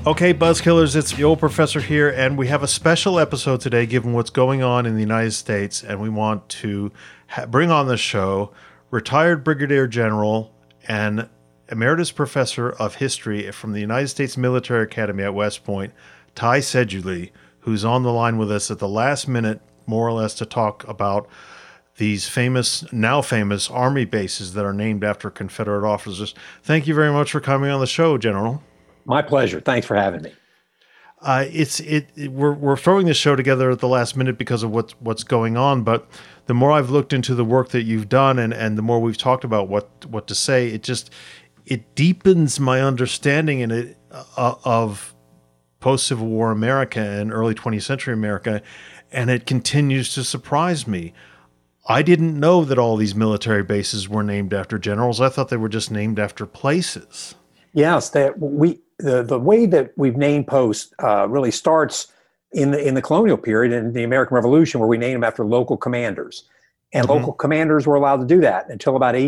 Okay, Buzzkillers, it's the old professor here, and we have a special episode today given what's going on in the United States, and we want to bring on the show retired Brigadier General and Emeritus Professor of History from the United States Military Academy at West Point, Ty Sedgley, who's on the line with us at the last minute, more or less, to talk about these now famous Army bases that are named after Confederate officers. Thank you very much for coming on the show, General. My pleasure. Thanks for having me. We're throwing this show together at the last minute because of what's going on. But the more I've looked into the work that you've done, and the more we've talked about what to say, it deepens my understanding of post-Civil War America and early 20th century America, and it continues to surprise me. I didn't know that all these military bases were named after generals. I thought they were just named after places. Yes, the way that we've named posts really starts in the colonial period and the American Revolution, where we named them after local commanders. And local commanders were allowed to do that until about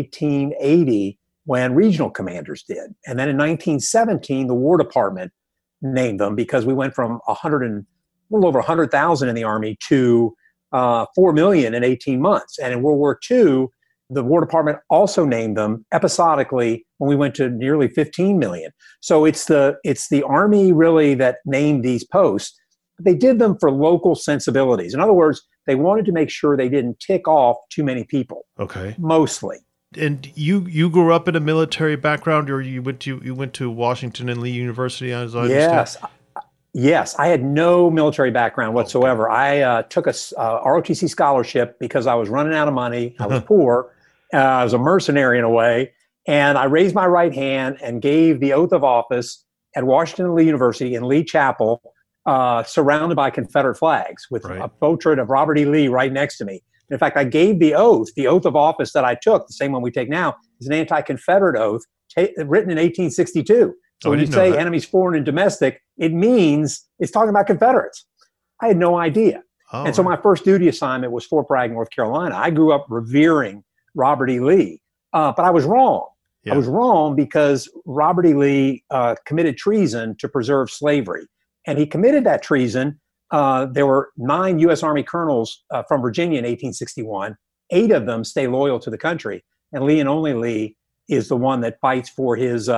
1880, when regional commanders did. And then in 1917, the War Department named them, because we went from a little over 100,000 in the Army to 4 million in 18 months. And in World War II, the War Department also named them episodically when we went to nearly 15 million. So it's the Army really that named these posts. They did them for local sensibilities. In other words, they wanted to make sure they didn't tick off too many people. Okay. Mostly. And you grew up in a military background, or you went to Washington and Lee University, as I understand? Yes, I had no military background whatsoever. Okay. I took a ROTC scholarship because I was running out of money. I was poor. I was a mercenary in a way. And I raised my right hand and gave the oath of office at Washington and Lee University in Lee Chapel, surrounded by Confederate flags with a portrait of Robert E. Lee right next to me. In fact, I gave the oath of office that I took, the same one we take now, is an anti-Confederate oath written in 1862. So when you say enemies foreign and domestic, it means it's talking about Confederates. I had no idea. And so my first duty assignment was Fort Bragg, North Carolina. I grew up revering Robert E. Lee, but I was wrong. Yeah. I was wrong because Robert E. Lee committed treason to preserve slavery. And he committed that treason. There were 9 U.S. Army colonels from Virginia in 1861. 8 of them stay loyal to the country. And Lee and only Lee is the one that fights for his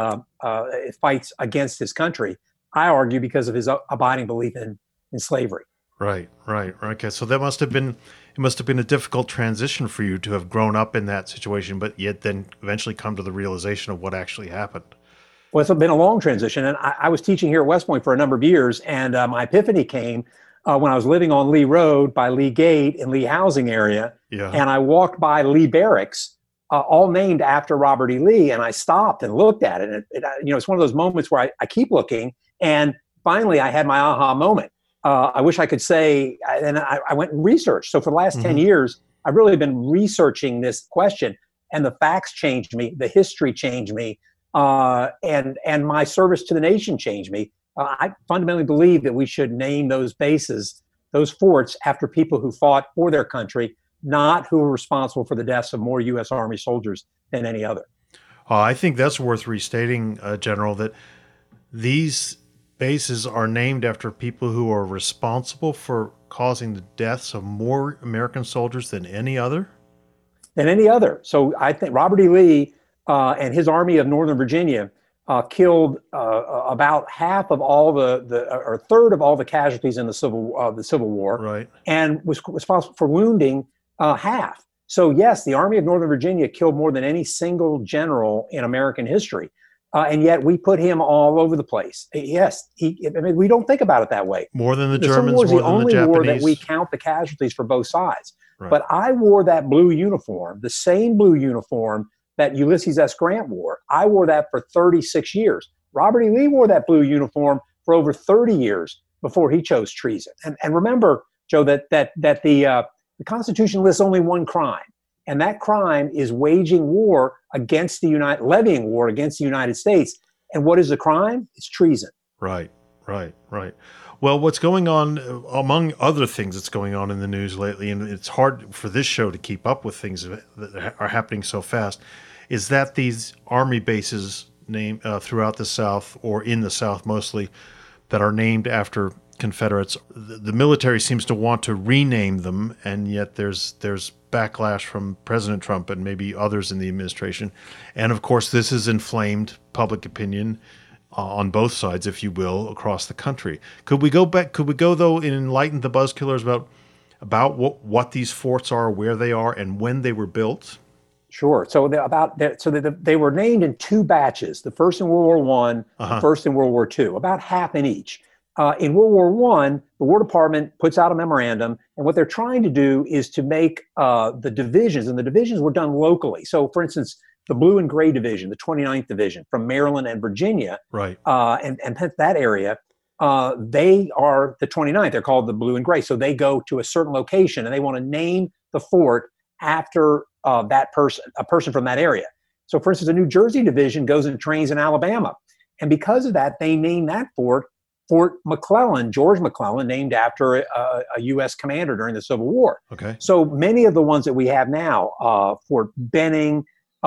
fights against his country. I argue because of his abiding belief in slavery. Right. Okay, so it must have been a difficult transition for you to have grown up in that situation, but yet then eventually come to the realization of what actually happened. Well, it's been a long transition, and I was teaching here at West Point for a number of years, and my epiphany came when I was living on Lee Road by Lee Gate in Lee housing area, and I walked by Lee Barracks, all named after Robert E. Lee, and I stopped and looked at it. And it's one of those moments where I keep looking, and finally I had my aha moment. I wish I could say, and I went and researched. So for the last 10 years, I've really been researching this question, and the facts changed me, the history changed me, and my service to the nation changed me. I fundamentally believe that we should name those bases, those forts, after people who fought for their country, not who were responsible for the deaths of more U.S. Army soldiers than any other. I think that's worth restating, General, that these bases are named after people who are responsible for causing the deaths of more American soldiers than any other? Than any other. So I think Robert E. Lee and his Army of Northern Virginia killed about half of all or a third of all the casualties in the Civil War, right, and was responsible for wounding half. So yes, the Army of Northern Virginia killed more than any single general in American history. And yet we put him all over the place. Yes, we don't think about it that way. More than the Germans, more than the Japanese. The Civil War is the only war that we count the casualties for both sides. Right. But I wore that blue uniform, the same blue uniform that Ulysses S. Grant wore. I wore that for 36 years. Robert E. Lee wore that blue uniform for over 30 years before he chose treason. And remember, Joe, that the Constitution lists only one crime. And that crime is levying war against the United States. And what is the crime? It's treason. Right. Well, what's going on, among other things that's going on in the news lately, and it's hard for this show to keep up with things that are happening so fast, is that these Army bases throughout the South, or in the South mostly, that are named after Confederates. The military seems to want to rename them, and yet there's backlash from President Trump and maybe others in the administration. And of course, this has inflamed public opinion on both sides, if you will, across the country. Could we go back? Could we go though and enlighten the buzzkillers about what these forts are, where they are, and when they were built? Sure. So they were named in two batches: the first in World War I, the first in World War II. About half in each. In World War I, the War Department puts out a memorandum, and what they're trying to do is to make the divisions, and the divisions were done locally. So, for instance, the Blue and Gray Division, the 29th Division from Maryland and Virginia, right, and that area, they are the 29th. They're called the Blue and Gray. So they go to a certain location, and they want to name the fort after that person, a person from that area. So, for instance, the New Jersey Division goes and trains in Alabama, and because of that, they name that fort Fort McClellan, George McClellan, named after a U.S. commander during the Civil War. Okay. So many of the ones that we have now, Fort Benning,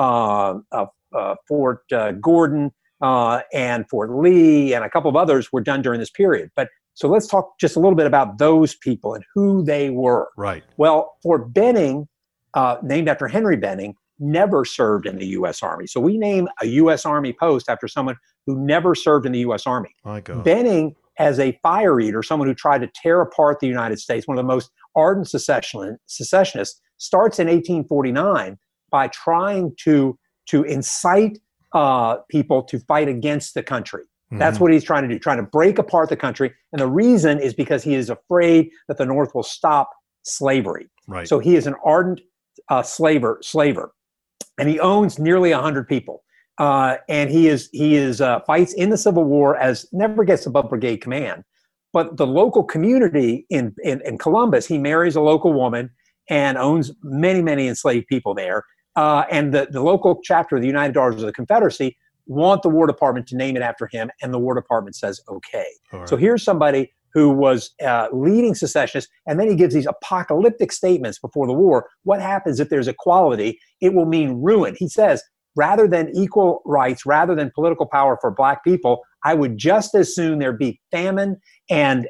Fort Gordon, and Fort Lee, and a couple of others were done during this period. But so let's talk just a little bit about those people and who they were. Right. Well, Fort Benning, named after Henry Benning, never served in the U.S. Army. So we name a U.S. Army post after someone who never served in the U.S. Army. My God. Benning, as a fire eater, someone who tried to tear apart the United States, one of the most ardent secessionists, starts in 1849 by trying to incite people to fight against the country. That's what he's trying to do, trying to break apart the country. And the reason is because he is afraid that the North will stop slavery. Right. So he is an ardent slaver. And he owns nearly 100 people. And he fights in the Civil War, as never gets above brigade command. But the local community in Columbus, he marries a local woman and owns many, many enslaved people there. And the local chapter of the United Daughters of the Confederacy want the War Department to name it after him, and the War Department says, okay. Right. So here's somebody who was leading secessionists, and then he gives these apocalyptic statements before the war. What happens if there's equality? It will mean ruin. He says, rather than equal rights, rather than political power for black people, I would just as soon there be famine and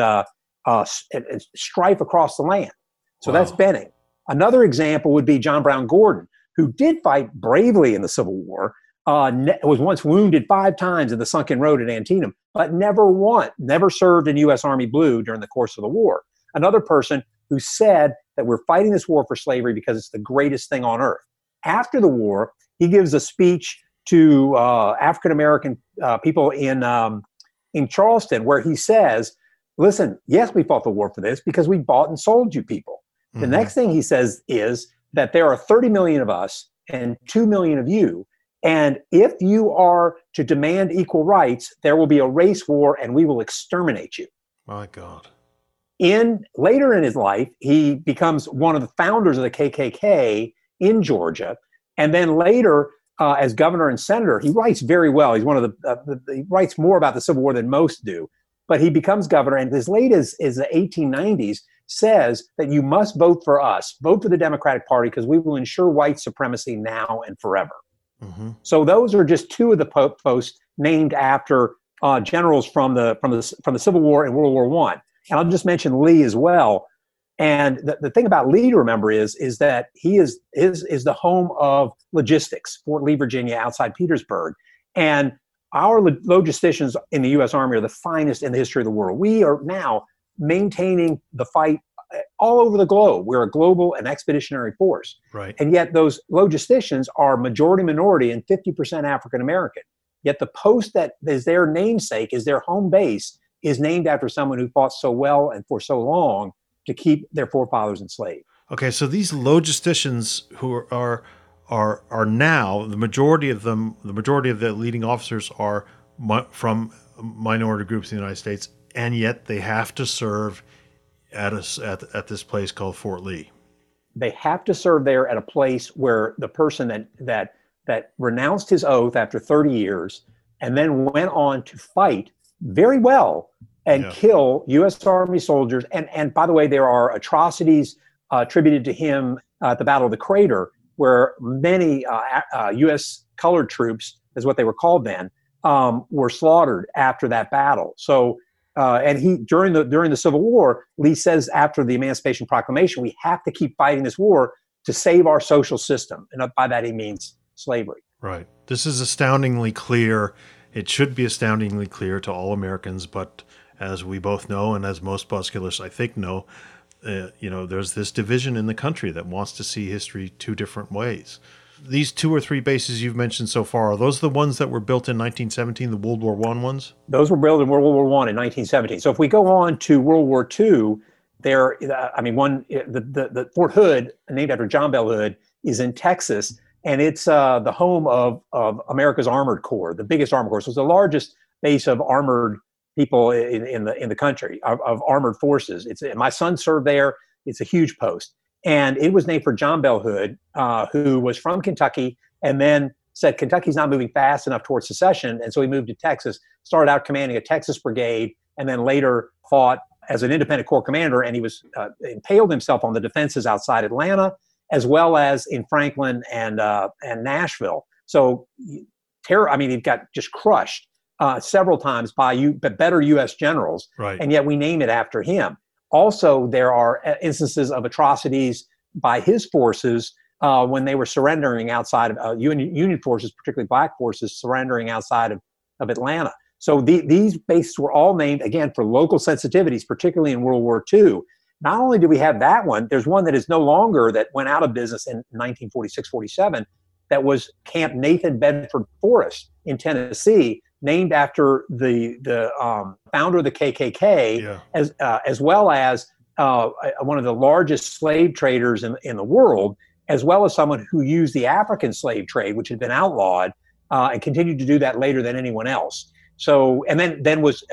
strife across the land. So that's Benning. Another example would be John Brown Gordon, who did fight bravely in the Civil War, was once wounded 5 times in the Sunken Road at Antietam, but never served in U.S. Army Blue during the course of the war. Another person who said that we're fighting this war for slavery because it's the greatest thing on earth. After the war, he gives a speech to African-American people in Charleston where he says, listen, yes, we fought the war for this because we bought and sold you people. The next thing he says is that there are 30 million of us and 2 million of you. And if you are to demand equal rights, there will be a race war and we will exterminate you. My God. Later in his life, he becomes one of the founders of the KKK in Georgia. And then later, as governor and senator, he writes very well. He's one of he writes more about the Civil War than most do. But he becomes governor, and as late as the 1890s, says that you must vote for us, vote for the Democratic Party, because we will ensure white supremacy now and forever. So those are just two of the posts named after generals from the Civil War and World War I. And I'll just mention Lee as well. And the thing about Lee to remember is that he is the home of logistics, Fort Lee, Virginia, outside Petersburg. And our logisticians in the U.S. Army are the finest in the history of the world. We are now maintaining the fight all over the globe. We're a global and expeditionary force. Right. And yet those logisticians are majority minority and 50% African American. Yet the post that is their namesake, is their home base, is named after someone who fought so well and for so long to keep their forefathers enslaved. Okay, so these logisticians who are now, the majority of the leading officers are from minority groups in the United States, and yet they have to serve at this place called Fort Lee. They have to serve there at a place where the person that renounced his oath after 30 years and then went on to fight very well and kill U.S. Army soldiers. And by the way, there are atrocities attributed to him at the Battle of the Crater, where many U.S. colored troops, is what they were called then, were slaughtered after that battle. So, and he during the Civil War, Lee says after the Emancipation Proclamation, we have to keep fighting this war to save our social system, and by that he means slavery. Right. This is astoundingly clear. It should be astoundingly clear to all Americans, but as we both know, and as most Busculus, I think, know, there's this division in the country that wants to see history two different ways. These two or three bases you've mentioned so far, are those the ones that were built in 1917, the World War I ones? Those were built in World War I in 1917. So if we go on to World War II, the Fort Hood, named after John Bell Hood, is in Texas, and it's the home of America's Armored Corps, the biggest armored corps. So it's the largest base of armored people in the country, of armored forces. My son served there. It's a huge post. And it was named for John Bell Hood, who was from Kentucky, and then said Kentucky's not moving fast enough towards secession. And so he moved to Texas, started out commanding a Texas brigade, and then later fought as an independent corps commander. And he was impaled himself on the defenses outside Atlanta, as well as in Franklin and Nashville. So he got just crushed several times by better U.S. generals, right. And yet we name it after him. Also, there are instances of atrocities by his forces when they were surrendering outside of Union forces, particularly black forces, surrendering outside of Atlanta. So these bases were all named, again, for local sensitivities, particularly in World War II. Not only do we have that one, there's one that is no longer, that went out of business in 1946-47, that was Camp Nathan Bedford Forrest in Tennessee, named after the founder of the KKK, as well as one of the largest slave traders in the world, as well as someone who used the African slave trade, which had been outlawed, and continued to do that later than anyone else. So, and then was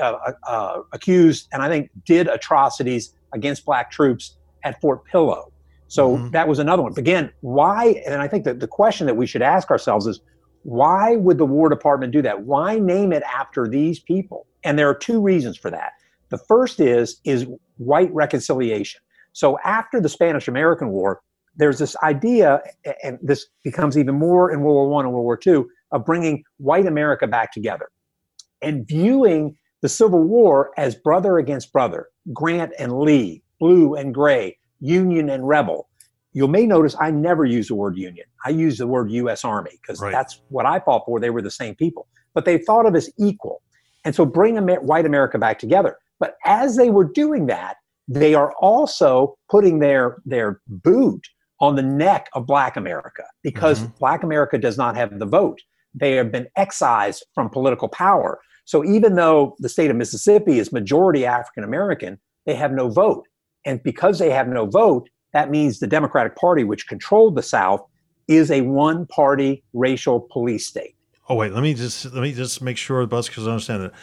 accused, and I think did atrocities against black troops at Fort Pillow. So that was another one. But again, why? And I think that the question that we should ask ourselves is, why would the War Department do that? Why name it after these people? And there are two reasons for that. The first is white reconciliation. So after the Spanish-American War, there's this idea, and this becomes even more in World War I and World War II, of bringing white America back together and viewing the Civil War as brother against brother, Grant and Lee, blue and gray, Union and rebel. You may notice I never use the word Union. I use the word U.S. Army, because that's what I fought for. They were the same people, but they thought of as equal. And so bring white America back together. But as they were doing that, they are also putting their boot on the neck of black America, because black America does not have the vote. They have been excised from political power. So even though the state of Mississippi is majority African American, they have no vote. And because they have no vote, that means the Democratic Party, which controlled the South, is a one-party racial police state. Oh wait, let me just make sure the Busculus understand it.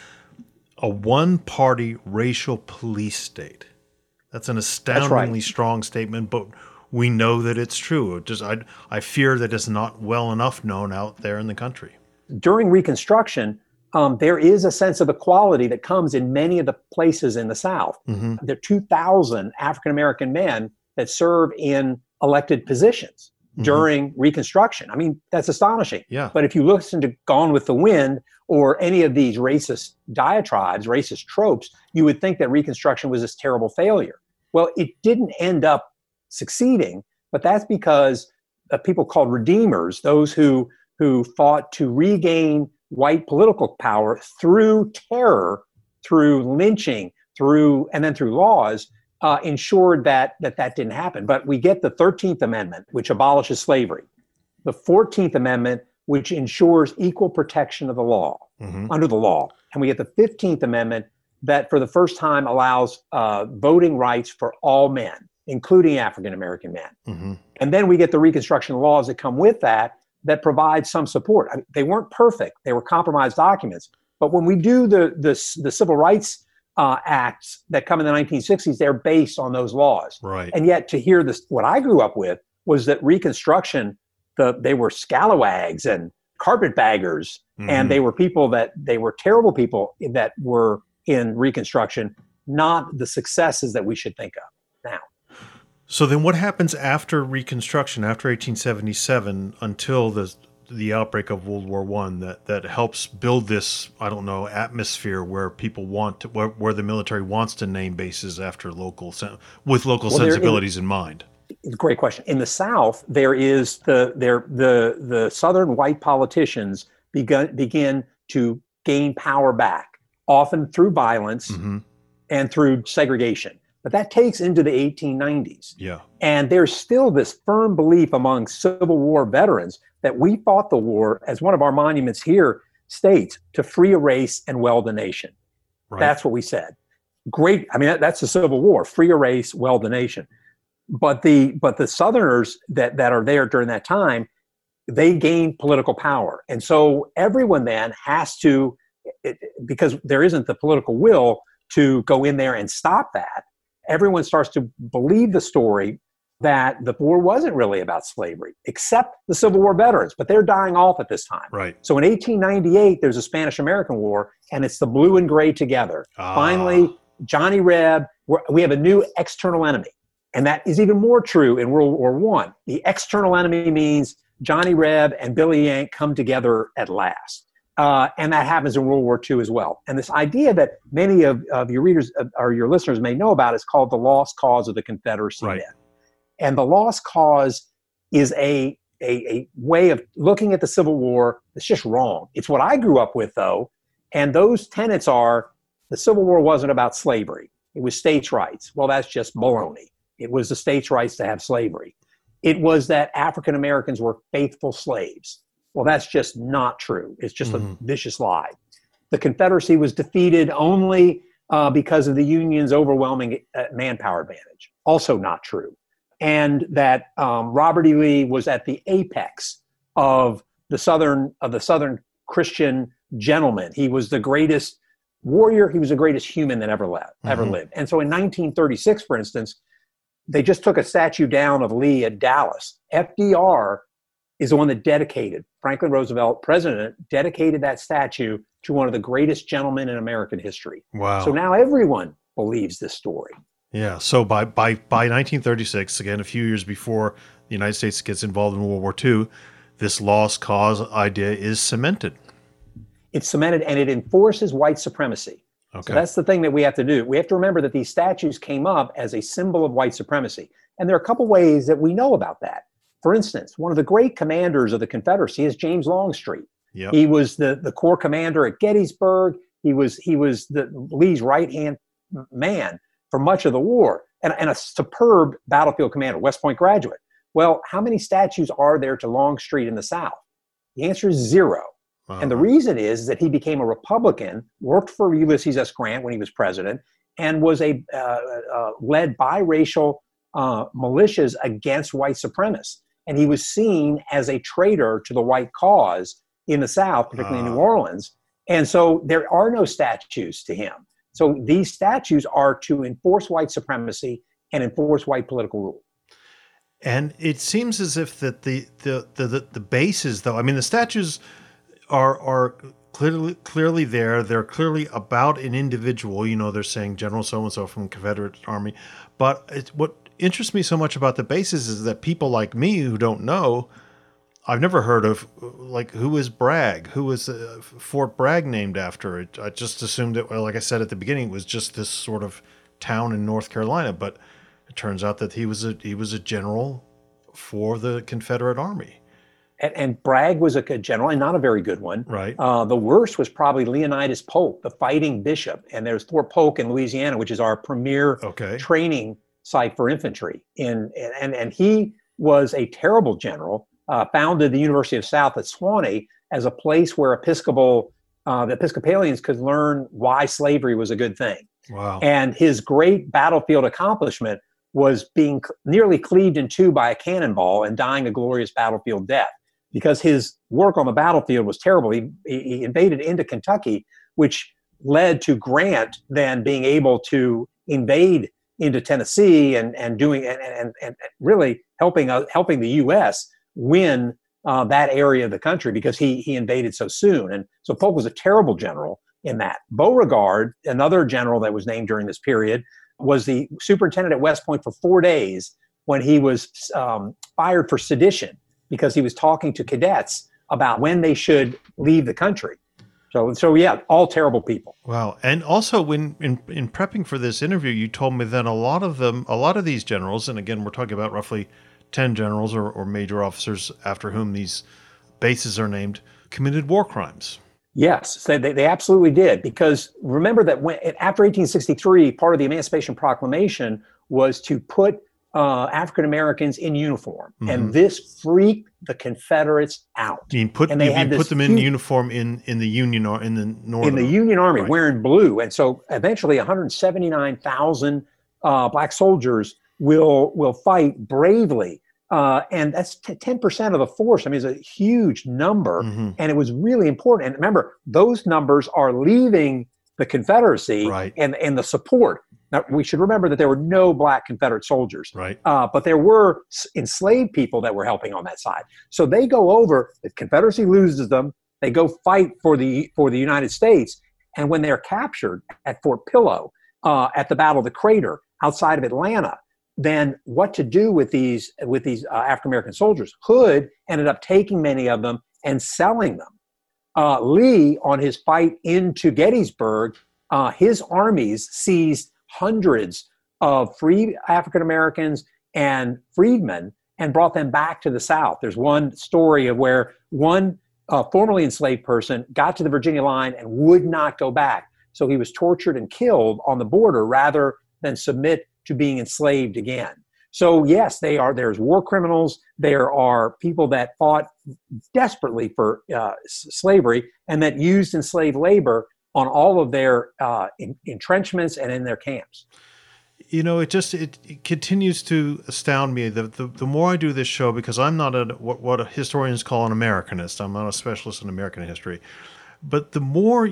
A one-party racial police state. That's an astoundingly strong statement, but we know that it's true. I fear that it's not well enough known out there in the country. During Reconstruction, there is a sense of equality that comes in many of the places in the South. There are 2,000 African-American men that serve in elected positions during Reconstruction. I mean, that's astonishing. Yeah. But if you listen to Gone with the Wind or any of these racist diatribes, racist tropes, you would think that Reconstruction was this terrible failure. Well, it didn't end up succeeding, but that's because people called redeemers, those who fought to regain white political power through terror, through lynching, through laws, ensured that didn't happen. But we get the 13th Amendment, which abolishes slavery, the 14th Amendment, which ensures equal protection of the law, under the law. And we get the 15th Amendment that for the first time allows voting rights for all men, including African-American men. And then we get the Reconstruction laws that come with that provide some support. I mean, they weren't perfect. They were compromised documents. But when we do the civil rights acts that come in the 1960s, they're based on those laws. Right. And yet to hear this, what I grew up with was that Reconstruction, they were scalawags and carpetbaggers, and they were terrible people that were in Reconstruction, not the successes that we should think of now. So then what happens after Reconstruction, after 1877, until the the outbreak of World War One that helps build this, I don't know, atmosphere where people want to, where the military wants to name bases after with local sensibilities in mind? Great question. In the South, there is the Southern white politicians begin to gain power back, often through violence and through segregation. But that takes into the 1890s. Yeah. And there's still this firm belief among Civil War veterans that we fought the war, as one of our monuments here states, to free a race and weld a nation. Right. That's what we said. Great. I mean, that's the Civil War, free a race, weld a nation. But the Southerners that are there during that time, they gain political power. And so everyone then has to, because there isn't the political will to go in there and stop that, everyone starts to believe the story that the war wasn't really about slavery, except the Civil War veterans, but they're dying off at this time. Right. So in 1898, there's a Spanish-American War, and it's the blue and gray together. Finally, Johnny Reb, we have a new external enemy. And that is even more true in World War I. The external enemy means Johnny Reb and Billy Yank come together at last. And that happens in World War II as well. And this idea that many of your readers or your listeners may know about is called the lost cause of the Confederacy. Right. And the lost cause is a way of looking at the Civil War that's just wrong. It's what I grew up with, though. And those tenets are the Civil War wasn't about slavery. It was states' rights. Well, that's just baloney. It was the states' rights to have slavery. It was that African Americans were faithful slaves. Well, that's just not true. It's just a vicious lie. The Confederacy was defeated only because of the Union's overwhelming manpower advantage. Also not true. And that Robert E. Lee was at the apex of the Southern Christian gentleman. He was the greatest warrior. He was the greatest human that ever lived. And so in 1936, for instance, they just took a statue down of Lee at Dallas. FDR is the one that dedicated, Franklin Roosevelt, president, dedicated that statue to one of the greatest gentlemen in American history. Wow. So now everyone believes this story. Yeah. So by 1936, again, a few years before the United States gets involved in World War II, this lost cause idea is cemented. It's cemented, and it enforces white supremacy. Okay. So that's the thing that we have to do. We have to remember that these statues came up as a symbol of white supremacy. And there are a couple ways that we know about that. For instance, one of the great commanders of the Confederacy is James Longstreet. Yep. He was the Corps commander at Gettysburg. He was Lee's right-hand man for much of the war, and a superb battlefield commander, West Point graduate. Well, how many statues are there to Longstreet in the South? The answer is zero. And the reason is that he became a Republican, worked for Ulysses S. Grant when he was president, and was led biracial militias against white supremacists. And he was seen as a traitor to the white cause in the South, particularly in New Orleans. And so there are no statues to him. So these statues are to enforce white supremacy and enforce white political rule. And it seems as if that the bases, though, I mean, the statues are clearly there. They're clearly about an individual. You know, they're saying General so-and-so from the Confederate Army. But what interests me so much about the bases is that people like me who don't know, I've never heard of, like, who is Bragg? Who is Fort Bragg named after? I just assumed that, well, like I said at the beginning, it was just this sort of town in North Carolina. But it turns out that he was a general for the Confederate Army. And Bragg was a good general, and not a very good one. Right. The worst was probably Leonidas Polk, the fighting bishop. And there's Fort Polk in Louisiana, which is our premier training site for infantry. And he was a terrible general, founded the University of South at Sewanee as a place where the Episcopalians could learn why slavery was a good thing. Wow. And his great battlefield accomplishment was being nearly cleaved in two by a cannonball and dying a glorious battlefield death. Because his work on the battlefield was terrible. He invaded into Kentucky, which led to Grant then being able to invade into Tennessee and really helping the U.S. win that area of the country because he invaded so soon. And so Polk was a terrible general in that. Beauregard, another general that was named during this period, was the superintendent at West Point for 4 days when he was fired for sedition, because he was talking to cadets about when they should leave the country. So yeah, all terrible people. Wow. And also when in prepping for this interview, you told me that a lot of these generals, and again, we're talking about roughly 10 generals or major officers after whom these bases are named, committed war crimes. Yes, they absolutely did. Because remember that after 1863, part of the Emancipation Proclamation was to put African Americans in uniform, and this freaked the Confederates out. You put them in uniform in the Union or in the Northern. In the Union Army, right. wearing blue, and so eventually 179,000 black soldiers will fight bravely. And that's 10% of the force. I mean, it's a huge number, and it was really important. And remember, those numbers are leaving the Confederacy right. and the support. Now, we should remember that there were no black Confederate soldiers, right. But there were enslaved people that were helping on that side. So they go over. The Confederacy loses them. They go fight for the United States, and when they're captured at Fort Pillow, at the Battle of the Crater outside of Atlanta, then what to do with these African American soldiers? Hood ended up taking many of them and selling them. Lee, on his fight into Gettysburg, his armies seized hundreds of free African Americans and freedmen and brought them back to the South. There's one story of where one formerly enslaved person got to the Virginia line and would not go back. So he was tortured and killed on the border rather than submit to being enslaved again. So yes, there's war criminals. There are people that fought desperately for slavery and that used enslaved labor on all of their entrenchments and in their camps. You know, it continues to astound me. The more I do this show, because I'm not what historians call an Americanist. I'm not a specialist in American history. But the more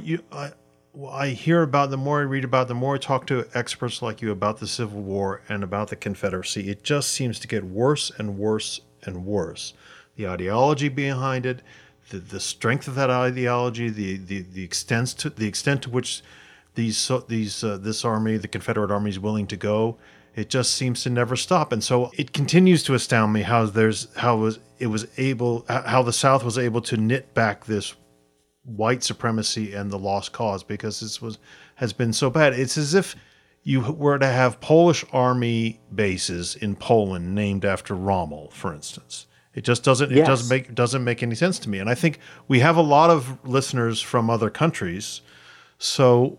I hear about, the more I read about, the more I talk to experts like you about the Civil War and about the Confederacy, it just seems to get worse and worse and worse. The ideology behind it, the strength of that ideology, the extent to which this army, the Confederate Army, is willing to go, it just seems to never stop. And so it continues to astound me how the South was able to knit back this white supremacy and the lost cause, because has been so bad. It's as if you were to have Polish army bases in Poland named after Rommel, for instance. It just doesn't. Yes. It doesn't make any sense to me. And I think we have a lot of listeners from other countries. So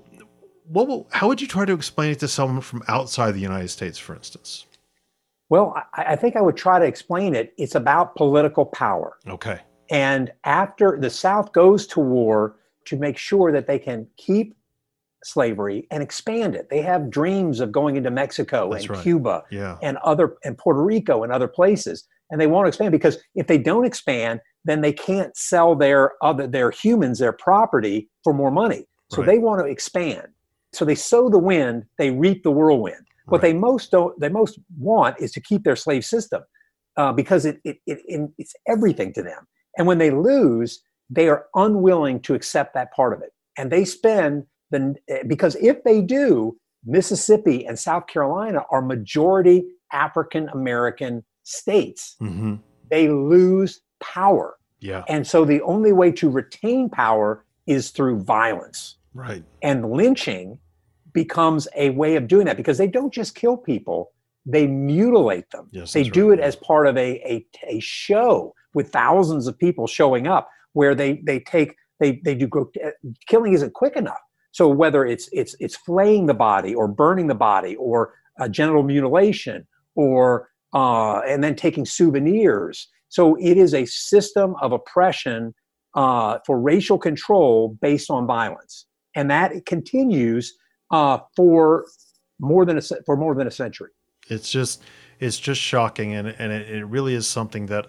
how would you try to explain it to someone from outside the United States, for instance? Well, I think I would try to explain it. It's about political power. Okay. And after the South goes to war to make sure that they can keep slavery and expand it. They have dreams of going into Mexico That's and right. Cuba Yeah. and Puerto Rico and other places. And they want to expand, because if they don't expand, then they can't sell their humans, their property, for more money. So Right. they want to expand. So they sow the wind, they reap the whirlwind. What Right. they most want is to keep their slave system, because it's everything to them. And when they lose, they are unwilling to accept that part of it. And they because if they do, Mississippi and South Carolina are majority African American states. Mm-hmm. They lose power. Yeah. And so the only way to retain power is through violence. Right. And lynching becomes a way of doing that, because they don't just kill people, they mutilate them. Yes, they that's do right. it as part of a show with thousands of people showing up, where they do killing isn't quick enough. So whether it's flaying the body or burning the body or genital mutilation or and then taking souvenirs. So it is a system of oppression for racial control based on violence, and that continues for more than a century. It's just shocking, and it really is something that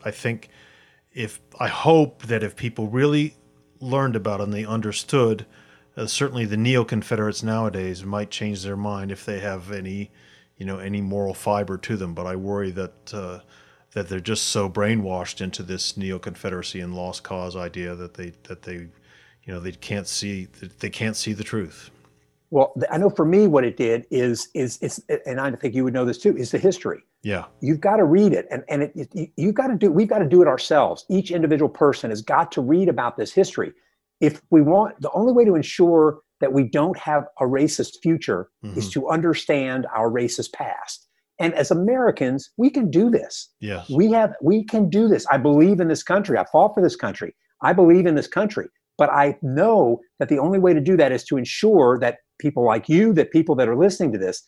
I hope that if people really learned about it and they understood, certainly the neo-Confederates nowadays might change their mind if they have any moral fiber to them. But I worry that they're just so brainwashed into this neo-Confederacy and lost cause idea that they can't see the truth. Well, I know for me what it did is and I think you would know this too, is the history. Yeah. You've got to read it, and we've got to do it ourselves. Each individual person has got to read about this history. If we want, the only way to ensure that we don't have a racist future is to understand our racist past. And as Americans, we can do this. Yes. We can do this. I believe in this country. I fought for this country. I believe in this country. But I know that the only way to do that is to ensure that people like you, that people that are listening to this,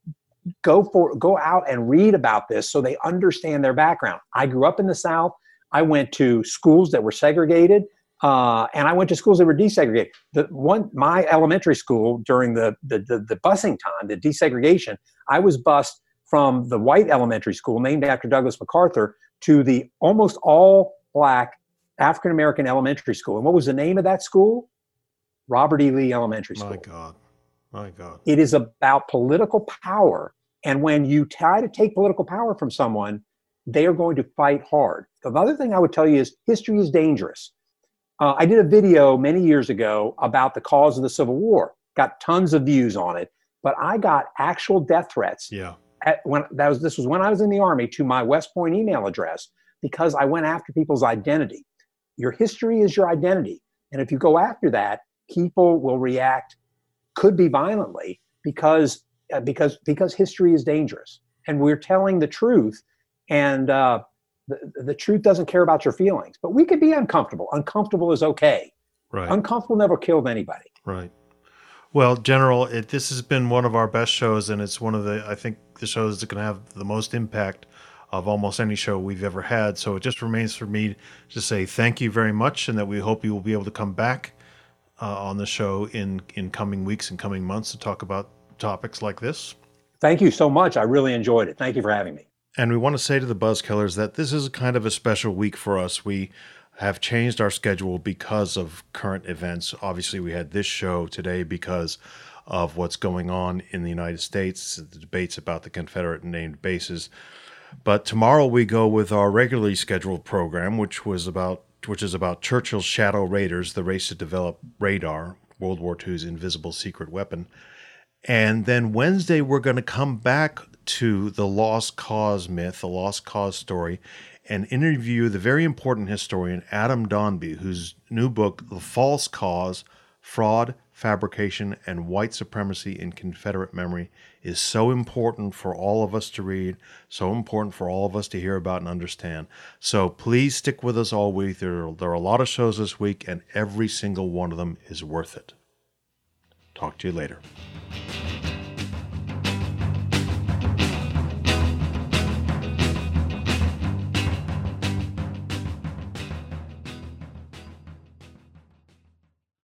go out and read about this so they understand their background. I grew up in the South. I went to schools that were segregated, and I went to schools that were desegregated. My elementary school, during the busing time, the desegregation, I was bused from the white elementary school named after Douglas MacArthur to the almost all black African-American elementary school. And what was the name of that school? Robert E. Lee Elementary School. My God. It is about political power. And when you try to take political power from someone, they are going to fight hard. The other thing I would tell you is history is dangerous. I did a video many years ago about the cause of the Civil War. Got tons of views on it, but I got actual death threats. Yeah. This was when I was in the Army, to my West Point email address, because I went after people's identity. Your history is your identity. And if you go after that, people will react, could be violently, because history is dangerous. And we're telling the truth, and the truth doesn't care about your feelings. But we could be uncomfortable. Uncomfortable is okay. Right. Uncomfortable never killed anybody. Right. Well, General, this has been one of our best shows, and it's one of I think the shows that can have the most impact of almost any show we've ever had. So it just remains for me to say thank you very much, and that we hope you will be able to come back on the show in coming weeks and coming months to talk about topics like this. Thank you so much. I really enjoyed it. Thank you for having me. And we want to say to the Buzzkillers that this is kind of a special week for us. We have changed our schedule because of current events. Obviously, we had this show today because of what's going on in the United States, the debates about the Confederate named bases. But tomorrow we go with our regularly scheduled program, which is about Churchill's Shadow Raiders, the race that developed radar, World War II's invisible secret weapon. And then Wednesday, we're going to come back to the Lost Cause myth, the Lost Cause story, and interview the very important historian Adam Donby, whose new book, The False Cause, Fraud, Fabrication, and White Supremacy in Confederate Memory, is so important for all of us to read, so important for all of us to hear about and understand. So please stick with us all week. There are a lot of shows this week, and every single one of them is worth it. Talk to you later.